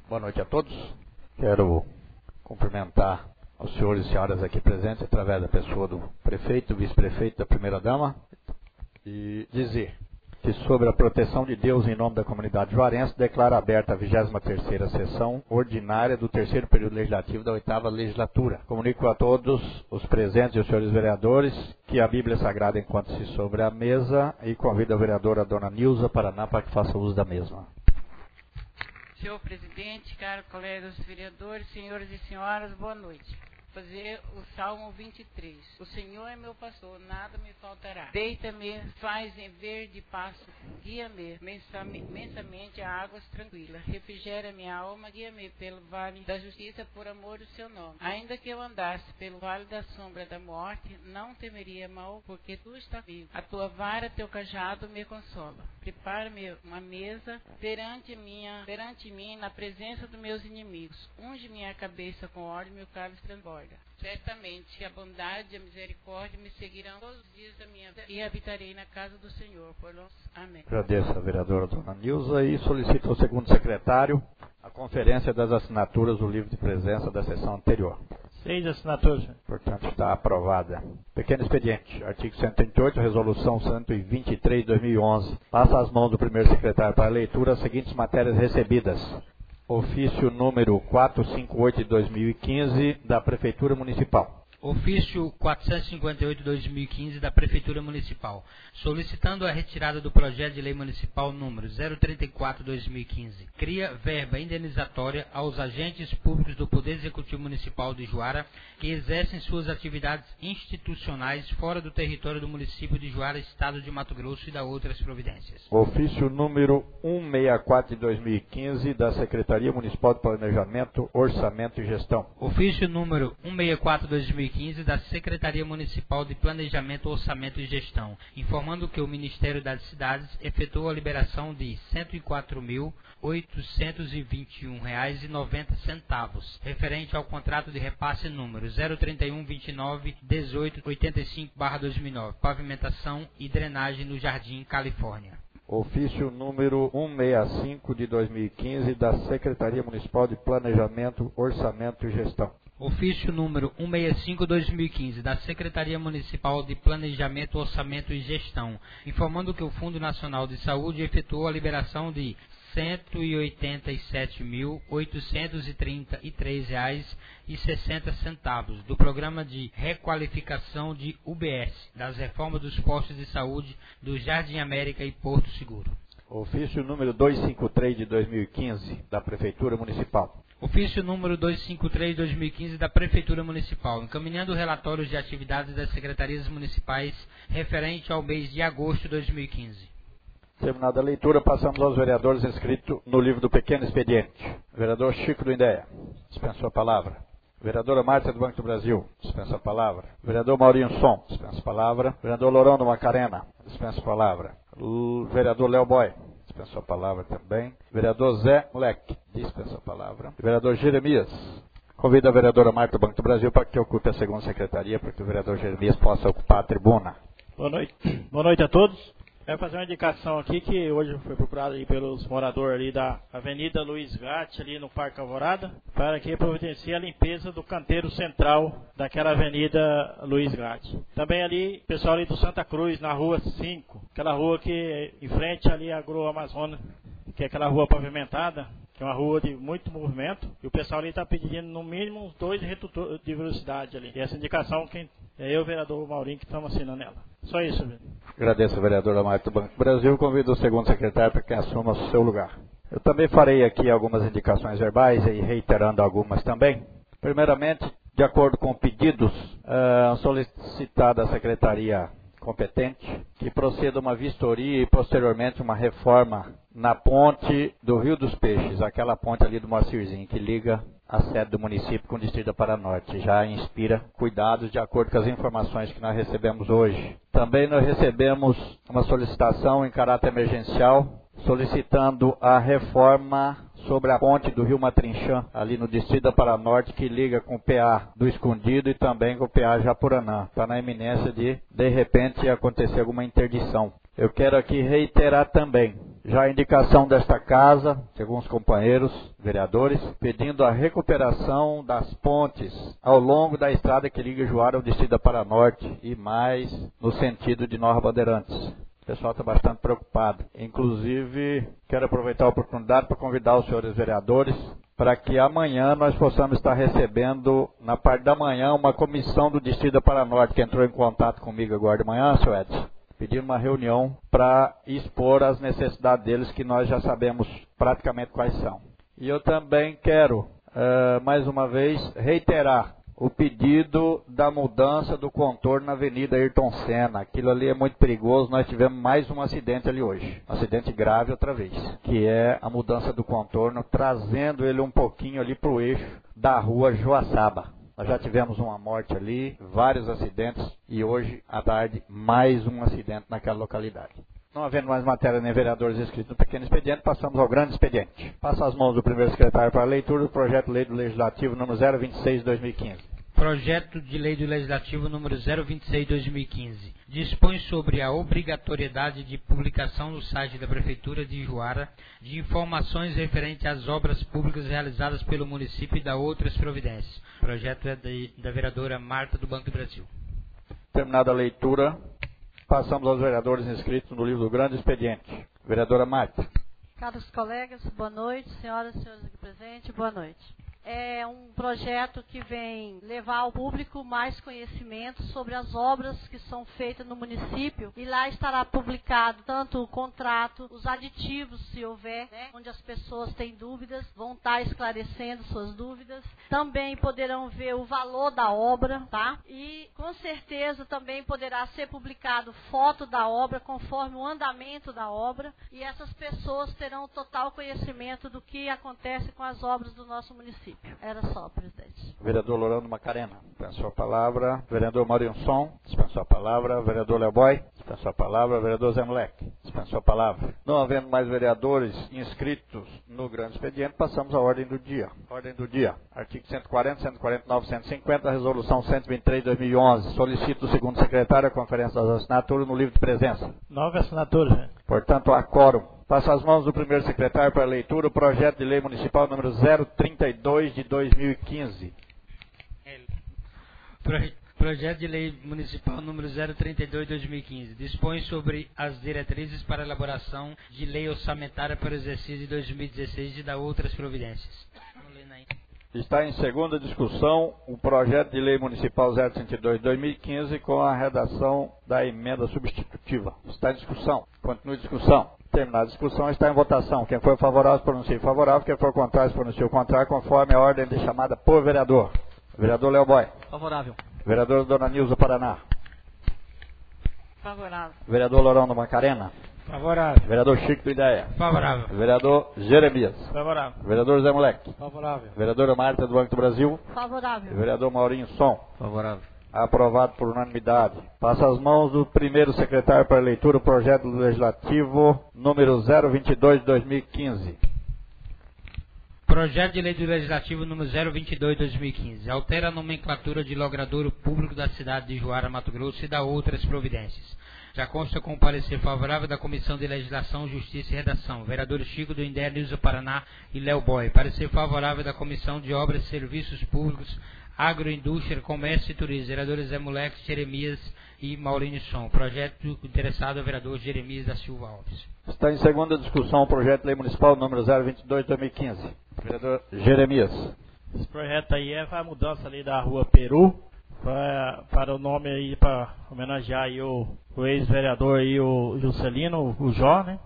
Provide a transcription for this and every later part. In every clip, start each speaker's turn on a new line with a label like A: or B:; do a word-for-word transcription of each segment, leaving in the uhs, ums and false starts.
A: Boa noite a todos. Quero cumprimentar os senhores e senhoras aqui presentes através da pessoa do prefeito, do vice-prefeito, da primeira-dama e dizer que sobre a proteção de Deus em nome da comunidade juarense, declara aberta a vigésima terceira sessão ordinária do terceiro período legislativo da oitava legislatura. Comunico a todos os presentes e os senhores vereadores que a Bíblia Sagrada encontra-se sobre a mesa e convido a vereadora Dona Nilza Paraná para que faça uso da mesma.
B: Senhor presidente, caros colegas vereadores, senhores e senhoras, boa noite. Fazer o Salmo vinte e três. O Senhor é meu pastor, nada me faltará. Deita-me, faz em verde pasto, guia-me mensamente a águas tranquilas. Refrigera minha alma, guia-me pelo vale da justiça por amor do seu nome. Ainda que eu andasse pelo vale da sombra da morte, não temeria mal, porque tu estás comigo. A tua vara, teu cajado me consola. Prepara-me uma mesa perante, minha, perante mim na presença dos meus inimigos. Unge minha cabeça com óleo e meu cálice transborda. Certamente a bondade e a misericórdia me seguirão todos os dias da minha vida e habitarei na casa do Senhor por nós. Amém.
A: Agradeço a vereadora Dona Nilza e solicito ao segundo secretário a conferência das assinaturas do livro de presença da sessão anterior.
C: Seis assinaturas.
A: Portanto, está aprovada. Pequeno expediente, artigo cento e trinta e oito, resolução cento e vinte e três de dois mil e onze. Passa às mãos do primeiro secretário para a leitura as seguintes matérias recebidas. Ofício número quatrocentos e cinquenta e oito de dois mil e quinze da Prefeitura Municipal.
D: Ofício quatrocentos e cinquenta e oito de dois mil e quinze da Prefeitura Municipal, solicitando a retirada do projeto de lei municipal número zero trinta e quatro de dois mil e quinze. Cria verba indenizatória aos agentes públicos do Poder Executivo Municipal de Juara que exercem suas atividades institucionais fora do território do município de Juara, Estado de Mato Grosso e da outras providências.
A: Ofício número cento e sessenta e quatro de dois mil e quinze da Secretaria Municipal de Planejamento, Orçamento e Gestão.
D: Ofício número cento e sessenta e quatro de dois mil e quinze da Secretaria Municipal de Planejamento, Orçamento e Gestão, informando que o Ministério das Cidades efetuou a liberação de cento e quatro mil oitocentos e vinte e um reais e noventa centavos, referente ao contrato de repasse número zero trinta e um, vinte e nove, dezoito, oitenta e cinco barra dois mil e nove, pavimentação e drenagem no Jardim Califórnia.
A: Ofício número cento e sessenta e cinco de dois mil e quinze da Secretaria Municipal de Planejamento, Orçamento e Gestão.
D: Ofício número cento e sessenta e cinco de dois mil e quinze da Secretaria Municipal de Planejamento, Orçamento e Gestão, informando que o Fundo Nacional de Saúde efetuou a liberação de cento e oitenta e sete mil oitocentos e trinta e três reais e sessenta centavos do Programa de Requalificação de U B S, das reformas dos postos de saúde do Jardim América e Porto Seguro.
A: Ofício número duzentos e cinquenta e três de dois mil e quinze da Prefeitura Municipal.
D: Ofício número duzentos e cinquenta e três de dois mil e quinze da Prefeitura Municipal, encaminhando relatórios de atividades das secretarias municipais referente ao mês de agosto de dois mil e quinze.
A: Terminada a leitura, passamos aos vereadores inscritos no livro do Pequeno Expediente. Vereador Chico do Indéia, dispensa a palavra. Vereadora Márcia do Banco do Brasil, dispensa a palavra. Vereador Maurinho Som, dispensa a palavra. Vereador Lourão do Macarena, dispensa a palavra. O vereador Léo Boy, dispensa a palavra também. Vereador Zé Moleque, dispensa a palavra. Vereador Jeremias, convido a vereadora Marta do Banco do Brasil para que ocupe a segunda secretaria, para que o vereador Jeremias possa ocupar a tribuna.
C: Boa noite. Boa noite a todos. Quero fazer uma indicação aqui que hoje foi procurado aí pelos moradores ali da Avenida Luiz Gatti, ali no Parque Alvorada, para que providencie a limpeza do canteiro central daquela Avenida Luiz Gatti. Também ali, pessoal ali do Santa Cruz, na Rua cinco, aquela rua que em frente ali à Agroamazônia, que é aquela rua pavimentada, que é uma rua de muito movimento, e o pessoal ali está pedindo no mínimo uns dois redutores de velocidade ali. E essa indicação, quem é eu, o vereador Maurinho, que estamos assinando ela. Só isso, velho.
A: Agradeço a vereadora Marta do Banco do Brasil. Convido o segundo secretário para que assuma o seu lugar. Eu também farei aqui algumas indicações verbais e reiterando algumas também. Primeiramente, de acordo com pedidos uh, solicitados à secretaria competente, que proceda uma vistoria e posteriormente uma reforma na ponte do Rio dos Peixes, aquela ponte ali do Moacirzinho, que liga a sede do município com o Distrito da Paranorte. Já inspira cuidados de acordo com as informações que nós recebemos hoje. Também nós recebemos uma solicitação em caráter emergencial, solicitando a reforma sobre a ponte do Rio Matrinchã, ali no Distrito da Paranorte, que liga com o P A do Escondido e também com o P A Japuranã. Está na iminência de, de repente, acontecer alguma interdição. Eu quero aqui reiterar também, já a indicação desta casa, de alguns companheiros vereadores, pedindo a recuperação das pontes ao longo da estrada que liga Juara ao distrito da Paranorte e mais no sentido de Nova Bandeirantes. O pessoal está bastante preocupado. Inclusive, quero aproveitar a oportunidade para convidar os senhores vereadores para que amanhã nós possamos estar recebendo, na parte da manhã, uma comissão do distrito da Paranorte que entrou em contato comigo agora de manhã, senhor Edson, pedindo uma reunião para expor as necessidades deles, que nós já sabemos praticamente quais são. E eu também quero, uh, mais uma vez, reiterar o pedido da mudança do contorno na Avenida Ayrton Senna. Aquilo ali é muito perigoso, nós tivemos mais um acidente ali hoje. Um acidente grave outra vez, que é a mudança do contorno, trazendo ele um pouquinho ali para o eixo da rua Joaçaba. Nós já tivemos uma morte ali, vários acidentes, e hoje, à tarde, mais um acidente naquela localidade. Não havendo mais matéria nem vereadores inscritos no pequeno expediente, passamos ao grande expediente. Passa as mãos do primeiro secretário para a leitura do projeto de lei do Legislativo número zero vinte e seis de dois mil e quinze.
D: Projeto de Lei do Legislativo número zero vinte e seis de dois mil e quinze. Dispõe sobre a obrigatoriedade de publicação no site da Prefeitura de Juara de informações referentes às obras públicas realizadas pelo município e da outras providências. O projeto é de, da vereadora Marta do Banco do Brasil.
A: Terminada a leitura, passamos aos vereadores inscritos no livro do grande expediente. Vereadora Marta.
E: Caros colegas, boa noite. Senhoras e senhores aqui presentes, boa noite. É um projeto que vem levar ao público mais conhecimento sobre as obras que são feitas no município, e lá estará publicado tanto o contrato, os aditivos, se houver, né, onde as pessoas têm dúvidas, vão estar esclarecendo suas dúvidas. Também poderão ver o valor da obra, tá? E com certeza também poderá ser publicado foto da obra conforme o andamento da obra, e essas pessoas terão total conhecimento do que acontece com as obras do nosso município. Era só, presidente.
A: Vereador Lorando Macarena, dispensou a palavra. Vereador Marinson, dispensou a palavra. Vereador Leoboy, dispensou a palavra. Vereador Zé Moleque, dispensou a palavra. Não havendo mais vereadores inscritos no grande expediente, passamos à ordem do dia. Ordem do dia. Artigo cento e quarenta, cento e quarenta e nove, cento e cinquenta, resolução cento e vinte e três de dois mil e onze. Solicito do segundo secretário a conferência das assinaturas no livro de presença.
C: Nove assinaturas, né? Portanto,
A: há quórum. Passo as mãos do primeiro secretário para a leitura o projeto de lei municipal número zero trinta e dois de dois mil e quinze.
D: Pro, projeto de lei municipal número zero trinta e dois de dois mil e quinze. Dispõe sobre as diretrizes para a elaboração de lei orçamentária para o exercício de dois mil e dezesseis e da outras providências.
A: Está em segunda discussão o projeto de lei municipal zero trinta e dois de dois mil e quinze com a redação da emenda substitutiva. Está em discussão. Continua a discussão. Terminada a discussão, está em votação. Quem for favorável, pronuncie favorável. Quem for contrário, pronuncie o contrário, conforme a ordem de chamada por vereador. Vereador Leoboy.
C: Favorável.
A: Vereador Dona Nilza Paraná.
B: Favorável.
A: Vereador Lorão do Macarena.
C: Favorável.
A: Vereador Chico do Ideia.
D: Favorável.
A: Vereador Jeremias.
C: Favorável.
A: Vereador Zé Moleque.
C: Favorável.
A: Vereadora Marta do Banco do Brasil.
E: Favorável.
A: Vereador Maurinho Som.
C: Favorável.
A: Aprovado por unanimidade. Passa as mãos do primeiro secretário para a leitura o projeto legislativo número zero vinte e dois de dois mil e quinze.
D: Projeto de lei do Legislativo número zero vinte e dois de dois mil e quinze. Altera a nomenclatura de logradouro público da cidade de Juara, Mato Grosso e da outras providências. Já consta com o parecer favorável da Comissão de Legislação, Justiça e Redação, vereadores Chico do Indé, Nilza Paraná e Léo Boy. Parecer favorável da Comissão de Obras e Serviços Públicos, Agroindústria, Comércio e Turismo, vereadores Zé Moleque, Jeremias e Maurinho Som. Projeto interessado ao vereador Jeremias da Silva Alves.
A: Está em segunda discussão o projeto de lei municipal número zero vinte e dois de dois mil e quinze. Vereador Jeremias.
C: Esse projeto aí é a mudança ali da Rua Peru para, para o nome aí, para homenagear aí o, o ex-vereador aí, o Juscelino, o Jó, né?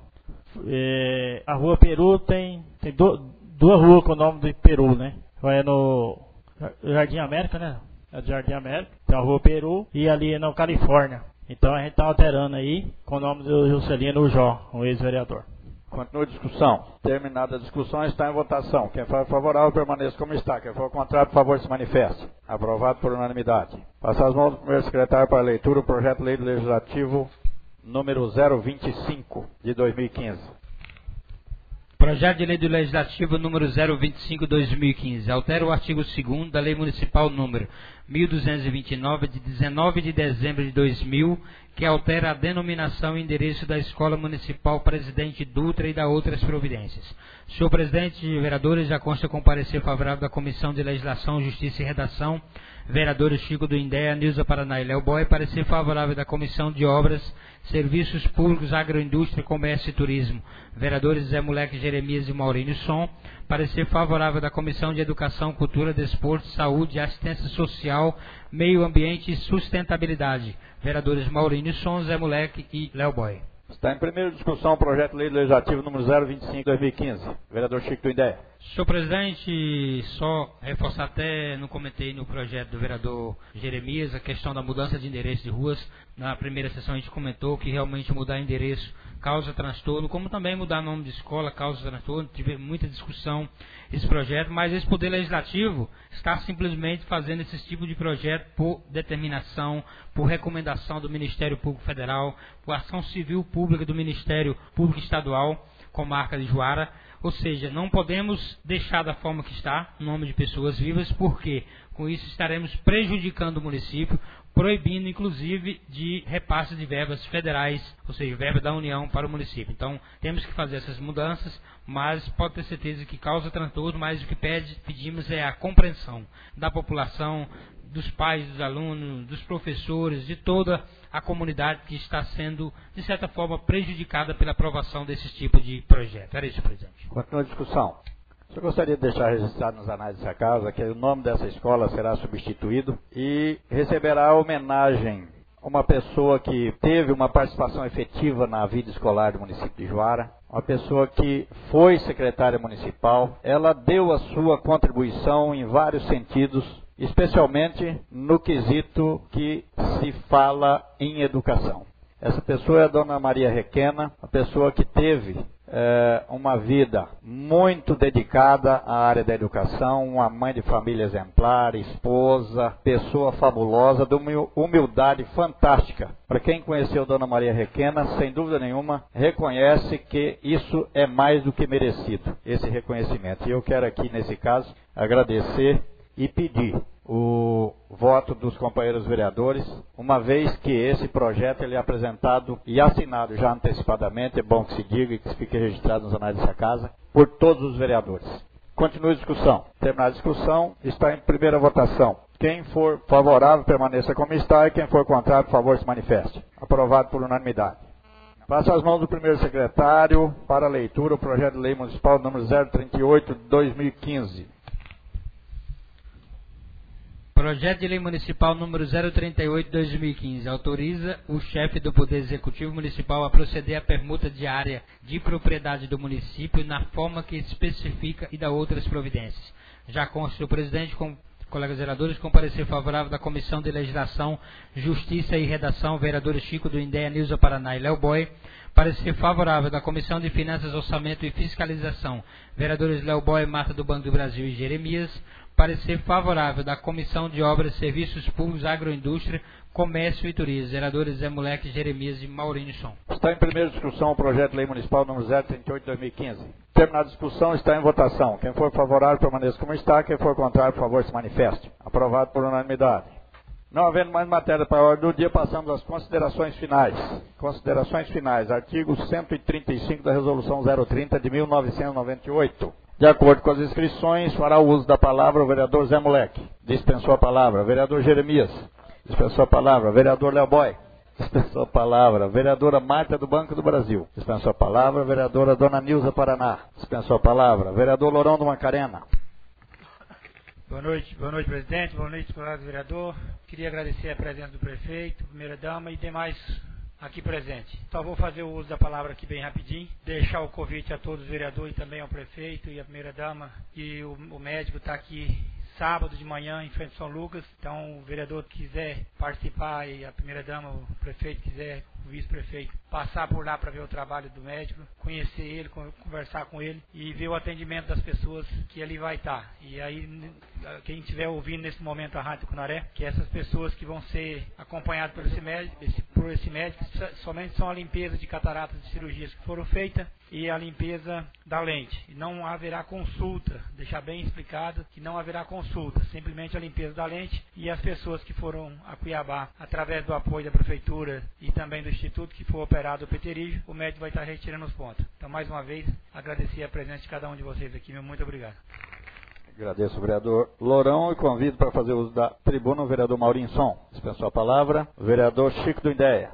C: É, a Rua Peru tem, tem do, duas ruas com o nome de Peru, né? É no Jardim América, né? É do Jardim América, tem a Rua Peru e ali na Califórnia. Então a gente está alterando aí com o nome do Juscelino, o Jó, o ex-vereador.
A: Continua a discussão. Terminada a discussão, está em votação. Quem for favorável, permaneça como está. Quem for contrário, por favor, se manifeste. Aprovado por unanimidade. Passa as mãos do primeiro secretário para a leitura o projeto de lei legislativo número zero vinte e cinco de dois mil e quinze.
D: Projeto de lei do Legislativo número zero vinte e cinco de dois mil e quinze. Altera o artigo segundo da Lei Municipal número mil duzentos e vinte e nove, de dezenove de dezembro de dois mil que altera a denominação e endereço da Escola Municipal Presidente Dutra e da outras providências. Senhor presidente e vereadores, já consta com parecer favorável da Comissão de Legislação, Justiça e Redação, vereadores Chico do Indéia, Nilza Paraná e Léo Boy, parecer favorável da Comissão de Obras, Serviços Públicos, Agroindústria, Comércio e Turismo, vereadores Zé Moleque, Jeremias e Maurílio Som, parecer favorável da Comissão de Educação, Cultura, Desporto, Saúde, Assistência Social, Meio Ambiente e Sustentabilidade, vereadores Maurílio Som, Zé Moleque e Léo Boy.
A: Está em primeira discussão o projeto de lei legislativo número zero vinte e cinco, dois mil e quinze. Vereador Chico do Indéia.
D: Senhor presidente, só reforçar, até não comentei no projeto do vereador Jeremias, a questão da mudança de endereço de ruas. Na primeira sessão a gente comentou que realmente mudar endereço causa transtorno, como também mudar nome de escola causa transtorno. Tive muita discussão esse projeto, mas esse Poder Legislativo está simplesmente fazendo esse tipo de projeto por determinação, por recomendação do Ministério Público Federal, por ação civil pública do Ministério Público Estadual, comarca de Juara. Ou seja, não podemos deixar da forma que está, o nome de pessoas vivas, porque com isso estaremos prejudicando o município, proibindo inclusive de repasse de verbas federais, ou seja, verba da União para o município. Então, temos que fazer essas mudanças, mas pode ter certeza que causa transtorno, mas o que pede, pedimos é a compreensão da população, dos pais, dos alunos, dos professores, de toda a comunidade que está sendo, de certa forma, prejudicada pela aprovação desse tipo de projeto. Era isso, presidente.
A: Continua a discussão. Eu gostaria de deixar registrado nos anais dessa casa que o nome dessa escola será substituído e receberá homenagem a uma pessoa que teve uma participação efetiva na vida escolar do município de Juara, uma pessoa que foi secretária municipal. Ela deu a sua contribuição em vários sentidos, especialmente no quesito que se fala em educação. Essa pessoa é a dona Maria Requena, uma pessoa que teve é, uma vida muito dedicada à área da educação, uma mãe de família exemplar, esposa, pessoa fabulosa, de uma humildade fantástica. Para quem conheceu dona Maria Requena, sem dúvida nenhuma, reconhece que isso é mais do que merecido, esse reconhecimento. E eu quero aqui, nesse caso, agradecer e pedir o voto dos companheiros vereadores, uma vez que esse projeto ele é apresentado e assinado já antecipadamente, é bom que se diga e que fique registrado nos anais dessa casa, por todos os vereadores. Continue a discussão. Terminada a discussão, está em primeira votação. Quem for favorável, permaneça como está, e quem for contrário, por favor, se manifeste. Aprovado por unanimidade. Passo as mãos do primeiro secretário para a leitura o projeto de lei municipal número zero trinta e oito de dois mil e quinze.
D: Projeto de Lei Municipal número zero trinta e oito de dois mil e quinze autoriza o chefe do Poder Executivo Municipal a proceder à permuta de área de propriedade do município na forma que especifica e dá outras providências. Já consta o presidente, com colegas vereadores, com parecer favorável da Comissão de Legislação, Justiça e Redação, vereadores Chico do Indéia, Nilza Paraná e Léo Boy. Parecer favorável da Comissão de Finanças, Orçamento e Fiscalização, vereadores Léo Boy, Marta do Banco do Brasil e Jeremias. Parecer favorável da Comissão de Obras, Serviços Públicos, Agroindústria, Comércio e Turismo, vereadores Zé Moleque, Jeremias e Maurílio Som.
A: Está em primeira discussão o projeto de lei municipal número zero trinta e oito de dois mil e quinze. Terminada a discussão, está em votação. Quem for favorável, permaneça como está. Quem for contrário, por favor, se manifeste. Aprovado por unanimidade. Não havendo mais matéria para a ordem do dia, passamos às considerações finais. Considerações finais. Artigo cento e trinta e cinco da Resolução zero trinta de mil novecentos e noventa e oito. De acordo com as inscrições, fará o uso da palavra o vereador Zé Moleque. Dispensou a palavra. Vereador Jeremias. Dispensou a palavra. Vereador Léo Boy. Dispensou a palavra. Vereadora Marta do Banco do Brasil. Dispensou a palavra. Vereadora Dona Nilza Paraná. Dispensou a palavra. Vereador Lourão do Macarena.
F: Boa noite, boa noite, presidente. Boa noite, colegas vereador. Queria agradecer a presença do prefeito, primeira-dama e demais aqui presente. Só vou fazer o uso da palavra aqui bem rapidinho, deixar o convite a todos os vereadores e também ao prefeito e à primeira-dama, e o, o médico está aqui sábado de manhã em frente a São Lucas, então o vereador que quiser participar e a primeira-dama, o prefeito quiser, o vice-prefeito, passar por lá para ver o trabalho do médico, conhecer ele, conversar com ele e ver o atendimento das pessoas que ali vai estar. E aí, quem estiver ouvindo nesse momento a Rádio Cunaré, que essas pessoas que vão ser acompanhadas por esse médico, esse, por esse médico, somente são a limpeza de cataratas de cirurgias que foram feitas e a limpeza da lente. E não haverá consulta, deixar bem explicado que não haverá consulta consulta, simplesmente a limpeza da lente, e as pessoas que foram a Cuiabá, através do apoio da Prefeitura e também do Instituto, que for operado o peterígio, o médico vai estar retirando os pontos. Então, mais uma vez, agradecer a presença de cada um de vocês aqui, meu muito obrigado.
A: Agradeço o vereador Lourão e convido para fazer uso da tribuna o vereador Maurinson. Dispensou a palavra, o vereador Chico do Indéia.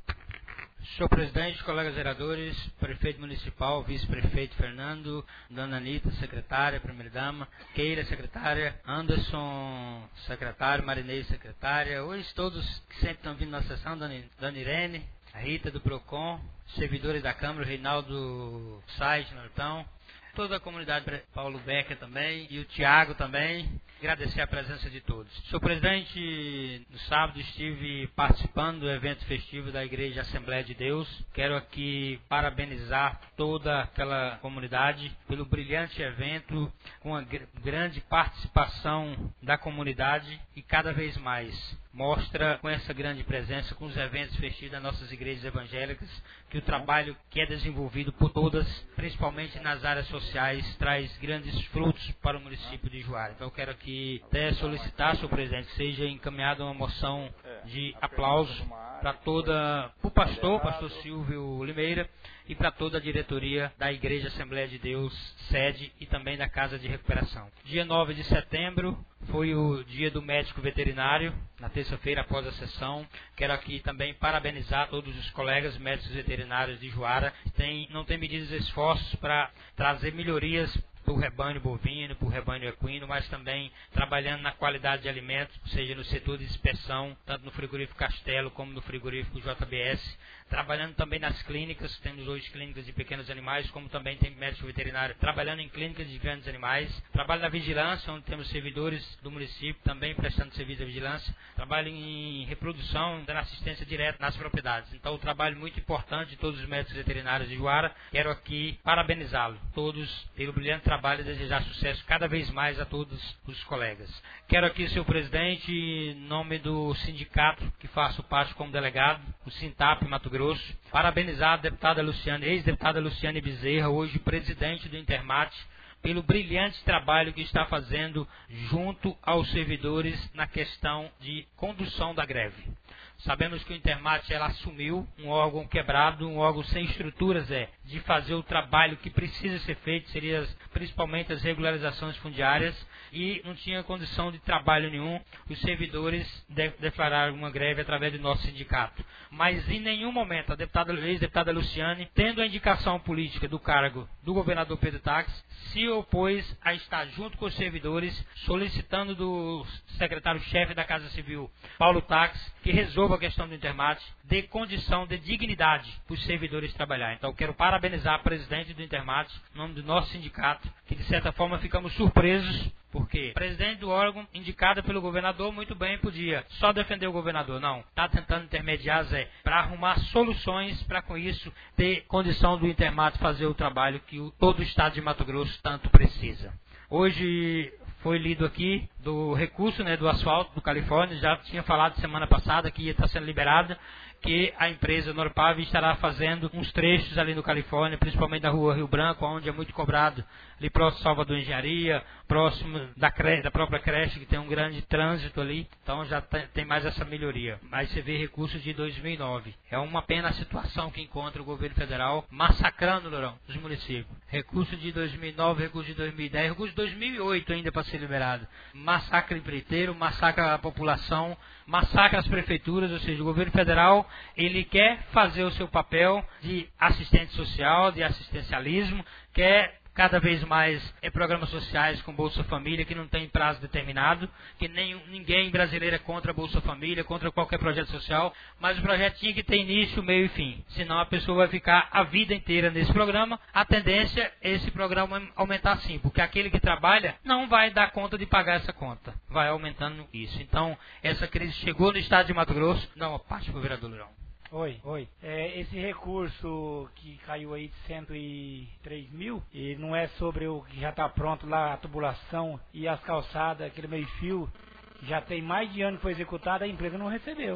D: Senhor presidente, colegas vereadores, prefeito municipal, vice-prefeito Fernando, dona Anitta, secretária, primeira-dama, Keira, secretária, Anderson, secretário, Marinês, secretária, hoje todos que sempre estão vindo na sessão, dona, dona Irene, a Rita do Procon, servidores da Câmara, o Reinaldo Sais, Nortão, toda a comunidade, Paulo Becker também, e o Tiago também, agradecer a presença de todos. Senhor presidente, no sábado estive participando do evento festivo da Igreja Assembleia de Deus. Quero aqui parabenizar toda aquela comunidade pelo brilhante evento, com a grande participação da comunidade e cada vez mais mostra com essa grande presença, com os eventos festivos das nossas igrejas evangélicas, que o trabalho que é desenvolvido por todas, principalmente nas áreas sociais, traz grandes frutos para o município de Juara. Então eu quero aqui até solicitar, senhor presidente, que seja encaminhada uma moção de aplauso para toda o pastor, pastor Silvio Limeira, e para toda a diretoria da Igreja Assembleia de Deus, sede e também da Casa de Recuperação. Dia nove de setembro foi o dia do médico veterinário, na terça-feira após a sessão. Quero aqui também parabenizar todos os colegas médicos veterinários de Juara, que tem, não têm medido esforços para trazer melhorias para o rebanho bovino, para o rebanho equino, mas também trabalhando na qualidade de alimentos, seja no setor de inspeção, tanto no frigorífico Castelo como no frigorífico J B S, trabalhando também nas clínicas, temos hoje clínicas de pequenos animais, como também tem médico veterinário trabalhando em clínicas de grandes animais, trabalho na vigilância, onde temos servidores do município também prestando serviço de vigilância, trabalho em reprodução, dando assistência direta nas propriedades. Então, um trabalho muito importante de todos os médicos veterinários de Juara. Quero aqui parabenizá-los, todos, pelo brilhante trabalho e desejar sucesso cada vez mais a todos os colegas. Quero aqui, senhor presidente, em nome do sindicato que faço parte como delegado, o Sintap Mato Grosso, parabenizar a deputada Luciane, ex-deputada Luciane Bezerra, hoje presidente do Intermate, pelo brilhante trabalho que está fazendo junto aos servidores na questão de condução da greve. Sabemos que o Intermate ela assumiu um órgão quebrado, um órgão sem estruturas, é, de fazer o trabalho que precisa ser feito, seria principalmente as regularizações fundiárias, e não tinha condição de trabalho nenhum. Os servidores de, declararam uma greve através do nosso sindicato. Mas em nenhum momento a deputada, ex-deputada Luciane, tendo a indicação política do cargo do governador Pedro Taques, se opôs a estar junto com os servidores, solicitando do secretário-chefe da Casa Civil, Paulo Taques, que resolva a questão do Intermate, dê condição de dignidade para os servidores trabalhar. Então, quero parabenizar a presidente do Intermate, em nome do nosso sindicato, que de certa forma ficamos surpresos, porque presidente do órgão, indicada pelo governador, muito bem, podia só defender o governador. Não, está tentando intermediar, Zé, para arrumar soluções, para com isso ter condição do Intermate fazer o trabalho que o, todo o estado de Mato Grosso tanto precisa. Hoje foi lido aqui do recurso, né, do asfalto do Califórnia, já tinha falado semana passada que ia estar sendo liberado, que a empresa Norpav estará fazendo uns trechos ali no Califórnia, principalmente da rua Rio Branco, onde é muito cobrado, ali próximo Salvador Engenharia, próximo da, cre... da própria creche, que tem um grande trânsito ali, então já tem mais essa melhoria. Mas você vê recursos de dois mil e nove. É uma pena a situação que encontra o governo federal massacrando, Lourão, os municípios. Recurso de dois mil e nove, recurso de dois mil e dez, recurso de dois mil e oito ainda para ser liberado. Massacra empreiteiro, massacra a população, massacra as prefeituras, ou seja, o governo federal ele quer fazer o seu papel de assistente social, de assistencialismo, quer cada vez mais é programas sociais com Bolsa Família, que não tem prazo determinado, que nem, ninguém brasileiro é contra a Bolsa Família, contra qualquer projeto social, mas o projeto tinha que ter início, meio e fim. Senão a pessoa vai ficar a vida inteira nesse programa. A tendência é esse programa aumentar sim, porque aquele que trabalha não vai dar conta de pagar essa conta. Vai aumentando isso. Então, essa crise chegou no estado de Mato Grosso. Não, a parte para o vereador Lourão.
F: Oi, oi. É, esse recurso que caiu aí de cento e três mil, e não é sobre o que já está pronto lá, a tubulação e as calçadas, aquele meio fio, já tem mais de ano que foi executado, a empresa não recebeu.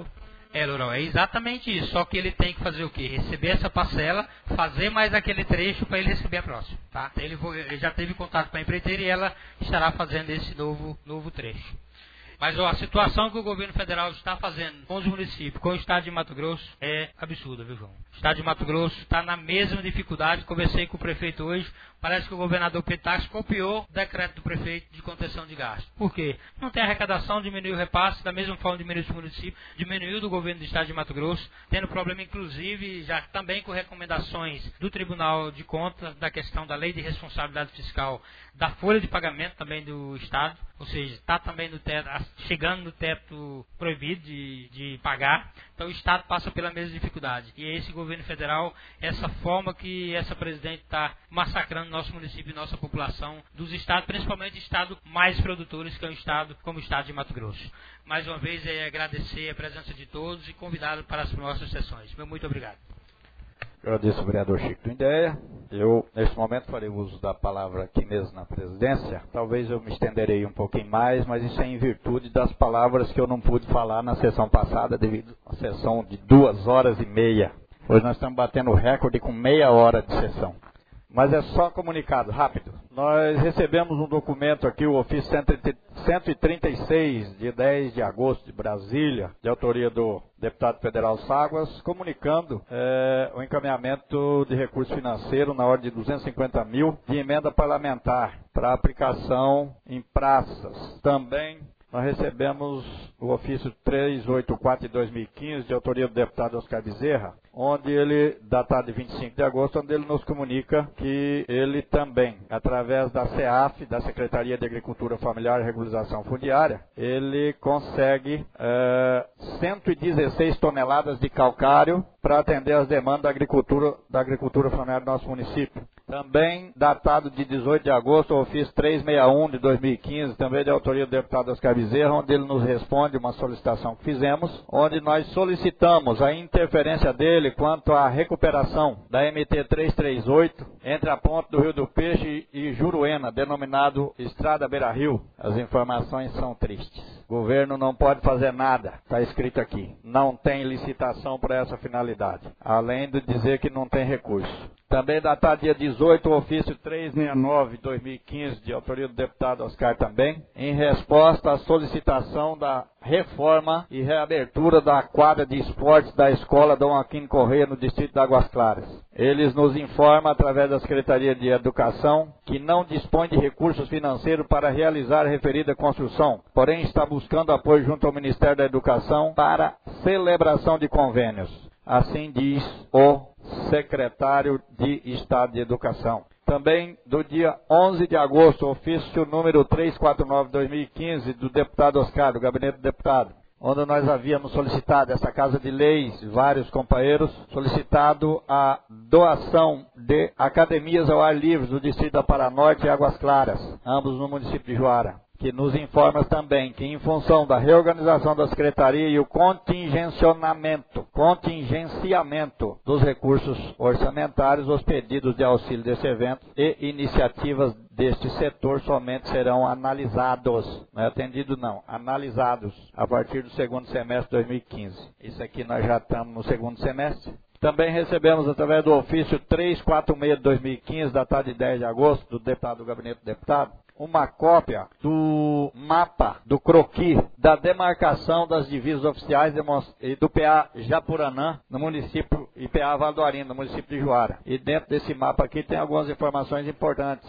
D: É, Lourão, é exatamente isso. Só que ele tem que fazer o quê? Receber essa parcela, fazer mais aquele trecho para ele receber a próxima. Tá? Ele, ele já teve contato com a empreiteira e ela estará fazendo esse novo, novo trecho. Mas ó, a situação que o governo federal está fazendo com os municípios, com o estado de Mato Grosso, é absurda, viu, João? O estado de Mato Grosso está na mesma dificuldade. Conversei com o prefeito hoje. Parece que o governador Petax copiou o decreto do prefeito de contenção de gastos. Por quê? Não tem arrecadação, diminuiu o repasse, da mesma forma diminuiu o município, diminuiu do governo do estado de Mato Grosso, tendo problema inclusive já também com recomendações do Tribunal de Contas, da questão da lei de responsabilidade fiscal, da folha de pagamento também do estado, ou seja, está também no teto, chegando no teto proibido de, de pagar. Então o estado passa pela mesma dificuldade. E esse governo federal, essa forma que essa presidente está massacrando nosso município e nossa população dos estados, principalmente estados mais produtores, que é o estado como o estado de Mato Grosso. Mais uma vez, é agradecer a presença de todos e convidá-los para as nossas sessões. Meu muito obrigado.
A: Agradeço ao vereador Chico do Ideia. Eu, neste momento, farei uso da palavra aqui mesmo na presidência. Talvez eu me estenderei um pouquinho mais, mas isso é em virtude das palavras que eu não pude falar na sessão passada, devido à sessão de duas horas e meia. Hoje nós estamos batendo o recorde com meia hora de sessão. Mas é só comunicado, rápido. Nós recebemos um documento aqui, o ofício cento e trinta e seis, de dez de agosto, de Brasília, de autoria do deputado federal Ságuas, comunicando é, o encaminhamento de recurso financeiro na ordem de duzentos e cinquenta mil de emenda parlamentar para aplicação em praças. Também nós recebemos o ofício trezentos e oitenta e quatro de dois mil e quinze, de autoria do deputado Oscar Bezerra, onde ele, datado de vinte e cinco de agosto, onde ele nos comunica que ele também, através da SEAF, da Secretaria de Agricultura Familiar e Regularização Fundiária, ele consegue é, cento e dezesseis toneladas de calcário para atender as demandas da agricultura, da agricultura familiar do nosso município. Também, datado de dezoito de agosto, o ofício trezentos e sessenta e um de dois mil e quinze, também de autoria do deputado Oscar Bezerra, onde ele nos responde uma solicitação que fizemos, onde nós solicitamos a interferência dele quanto à recuperação da M T trezentos e trinta e oito entre a ponte do Rio do Peixe e Juruena, denominado Estrada Beira Rio. As informações são tristes. O governo não pode fazer nada, está escrito aqui. Não tem licitação para essa finalidade, além de dizer que não tem recurso. Também datado dia dezoito, o ofício trezentos e sessenta e nove de dois mil e quinze, de autoria do deputado Oscar também, em resposta à solicitação da reforma e reabertura da quadra de esportes da escola Dom Aquino Correia, no distrito de Águas Claras. Eles nos informam, através da Secretaria de Educação, que não dispõe de recursos financeiros para realizar a referida construção, porém está buscando apoio junto ao Ministério da Educação para celebração de convênios. Assim diz o secretário de Estado de Educação. Também, do dia onze de agosto, ofício número trezentos e quarenta e nove de dois mil e quinze, do deputado Oscar, do gabinete do deputado, onde nós havíamos solicitado, essa Casa de Leis, vários companheiros, solicitado a doação de academias ao ar livre do distrito da Paranorte e Águas Claras, ambos no município de Juara, que nos informa também que, em função da reorganização da Secretaria e o contingenciamento, contingenciamento dos recursos orçamentários, os pedidos de auxílio desse evento e iniciativas deste setor somente serão analisados, não é atendido não, analisados a partir do segundo semestre de dois mil e quinze. Isso aqui nós já estamos no segundo semestre. Também recebemos, através do ofício trezentos e quarenta e seis de dois mil e quinze, datado de dez de agosto, do deputado do gabinete do deputado, uma cópia do mapa, do croquis, da demarcação das divisas oficiais e do P A Japuranã, no município, e P A Vale do Arindo, no município de Juara. E dentro desse mapa aqui tem algumas informações importantes.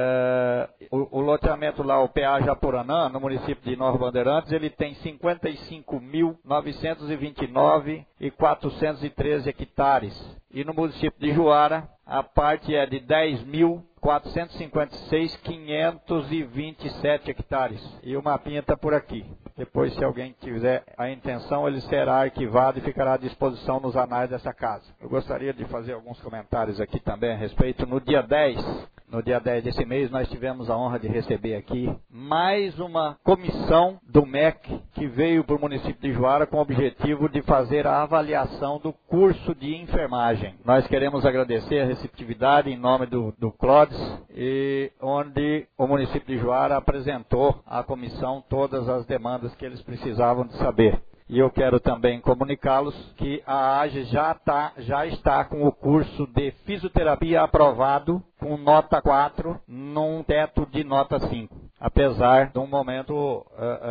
A: É, o, o loteamento lá, o P A Japuranã, no município de Nova Bandeirantes, ele tem cinquenta e cinco mil novecentos e vinte e nove e quatrocentos e treze hectares. E no município de Juara, a parte é de dez mil quatrocentos e cinquenta e seis mil quinhentos e vinte e sete hectares. E o mapinha está por aqui. Depois, se alguém tiver a intenção, ele será arquivado e ficará à disposição nos anais dessa casa. Eu gostaria de fazer alguns comentários aqui também a respeito. No dia dez, no dia dez desse mês, nós tivemos a honra de receber aqui mais uma comissão do M E C que veio para o município de Juara com o objetivo de fazer a avaliação do curso de enfermagem. Nós queremos agradecer a receptividade em nome do, do Clodes, e onde o município de Juara apresentou à comissão todas as demandas que eles precisavam de saber. E eu quero também comunicá-los que a A G E já, tá, já está com o curso de fisioterapia aprovado com nota quatro num teto de nota cinco. Apesar de um momento uh,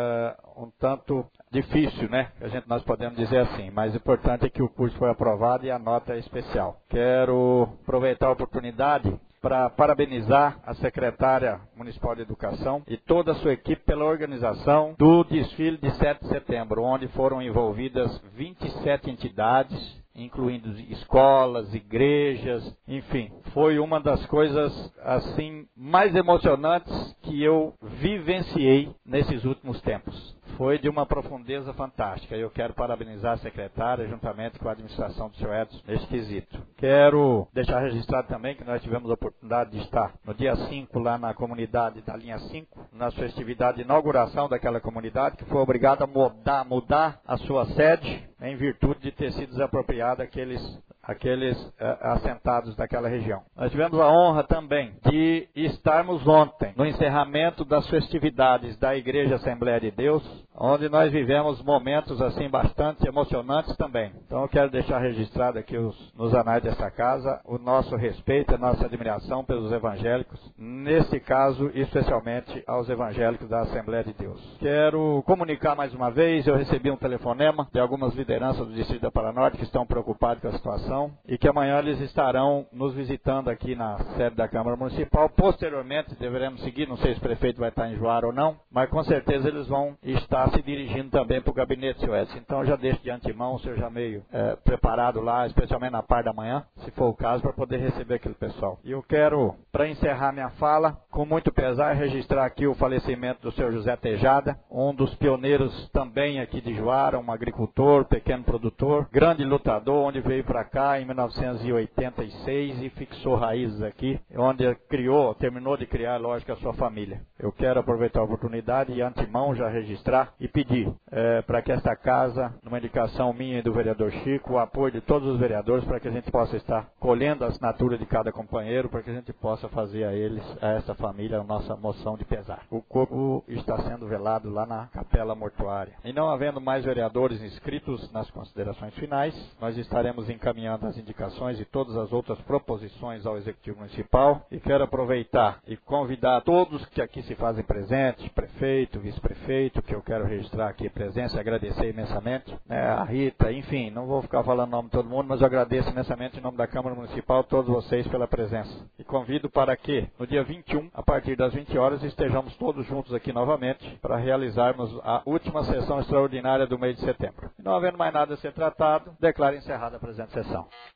A: uh, um tanto difícil, né? A gente, nós podemos dizer assim, mas o importante é que o curso foi aprovado e a nota é especial. Quero aproveitar a oportunidade para parabenizar a secretária municipal de educação e toda a sua equipe pela organização do desfile de sete de setembro, onde foram envolvidas vinte e sete entidades, incluindo escolas, igrejas, enfim. Foi uma das coisas, assim, mais emocionantes que eu vivenciei nesses últimos tempos. Foi de uma profundeza fantástica. Eu quero parabenizar a secretária, juntamente com a administração do senhor Edson, nesse quesito. Quero deixar registrado também que nós tivemos a oportunidade de estar no dia cinco lá na comunidade da linha cinco, na festividade de inauguração daquela comunidade, que foi obrigada a mudar, mudar a sua sede, em virtude de ter sido desapropriado aqueles, aqueles uh, assentados daquela região. Nós tivemos a honra também de estarmos ontem no encerramento das festividades da Igreja Assembleia de Deus, onde nós vivemos momentos assim bastante emocionantes também. Então eu quero deixar registrado aqui os, nos anais dessa casa o nosso respeito, a nossa admiração pelos evangélicos, nesse caso especialmente aos evangélicos da Assembleia de Deus. Quero comunicar mais uma vez, eu recebi um telefonema de algumas lideranças do Distrito da Paranorte que estão preocupados com a situação e que amanhã eles estarão nos visitando aqui na sede da Câmara Municipal. Posteriormente deveremos seguir, não sei se o prefeito vai estar em Juara ou não, mas com certeza eles vão estar se dirigindo também para o gabinete, senhor Edson. Então já deixo de antemão o senhor já meio é, preparado lá, especialmente na parte da manhã, se for o caso, para poder receber aquele pessoal. E eu quero, para encerrar minha fala, com muito pesar, registrar aqui o falecimento do senhor José Tejada, um dos pioneiros também aqui de Juara, um agricultor, pequeno produtor, grande lutador, onde veio para cá em mil novecentos e oitenta e seis e fixou raízes aqui, onde criou, terminou de criar, lógico, a sua família. Eu quero aproveitar a oportunidade e antemão já registrar e pedir é, para que esta casa, numa indicação minha e do vereador Chico, o apoio de todos os vereadores para que a gente possa estar colhendo a assinatura de cada companheiro, para que a gente possa fazer a eles, a essa família, a nossa moção de pesar. O corpo está sendo velado lá na capela mortuária. E não havendo mais vereadores inscritos nas considerações finais, nós estaremos encaminhando as indicações e todas as outras proposições ao Executivo Municipal. E quero aproveitar e convidar todos que aqui se fazem presentes, prefeito, vice-prefeito, que eu quero registrar aqui a presença e agradecer imensamente, né, a Rita, enfim, não vou ficar falando o nome de todo mundo, mas eu agradeço imensamente em nome da Câmara Municipal todos vocês pela presença. E convido para que no dia vinte e um, a partir das vinte horas, estejamos todos juntos aqui novamente para realizarmos a última sessão extraordinária do mês de setembro. E não havendo mais nada a ser tratado, declaro encerrada a presente sessão.